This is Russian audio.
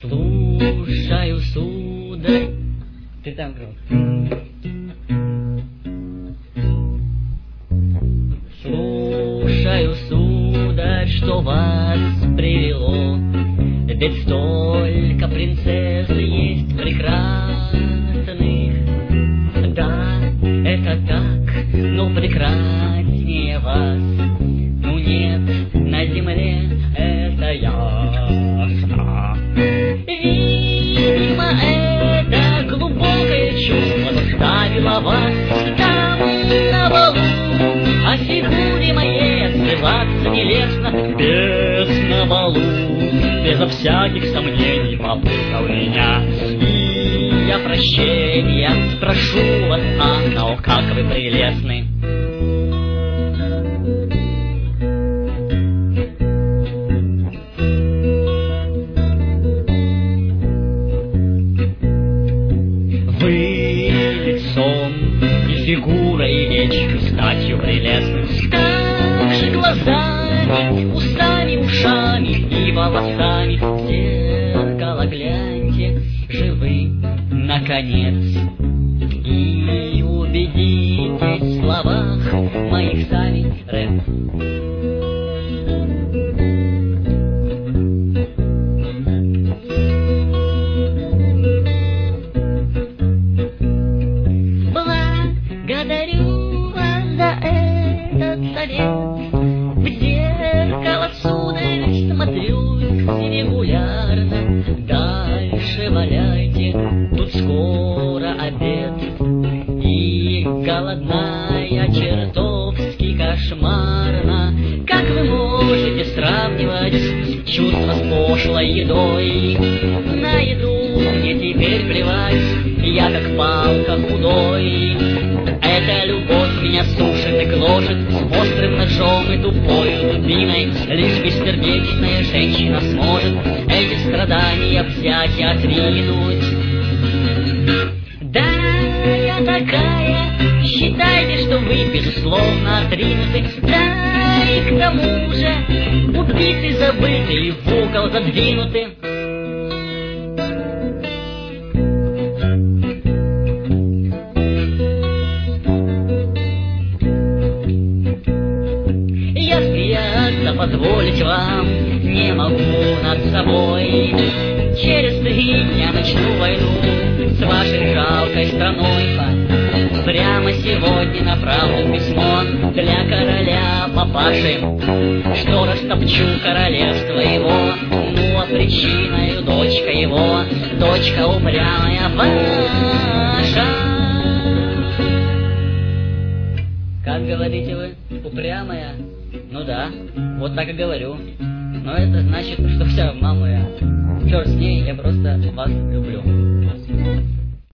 Слушаю, сударь. Ты там громко. Слушаю, сударь, что вас привело. Ведь столько принцесс есть прекрасных. Да, это так, но прекраснее вас ну нет на земле, это ясно. Видимо, это глубокое чувство заставило вас там на балу о фигуре моей отзываться нелестно. Без на балу, безо всяких сомнений попутал меня. И я прощения прошу вас, Анна, о, как вы прелестны. Фигурой и речью, статью прелестным, так же глазами, усами, ушами и волосами. В зеркало гляньте, живы, наконец, и убедитесь в словах моих сами. Рэп. Благодарю вас за этот совет. В зеркало, сударь, смотрюсь регулярно. Дальше валяйте, тут скоро обед. И голодная чертовски кошмарно. Как вы можете сравнивать чувства с пошлой едой? На еду мне теперь плевать, я как палка худой. Эта любовь меня сушит и гложет с острым ножом и тупою дубиной. Лишь бессердечная женщина сможет эти страдания взять и отринуть. Да, я такая, считайте, что вы, безусловно, отринуты. Да, и к тому же убиты, забыты и в угол задвинуты. Позволить вам не могу над собой. Через 3 дня начну войну с вашей жалкой страной. Прямо сегодня направлю письмо для короля папаши, что растопчу королевство его. Ну а причиною дочка его, дочка упрямая ваша. Как говорите вы, упрямая? Ну да, вот так и говорю. Но это значит, что вся мама я. Черт с ней, я просто вас люблю.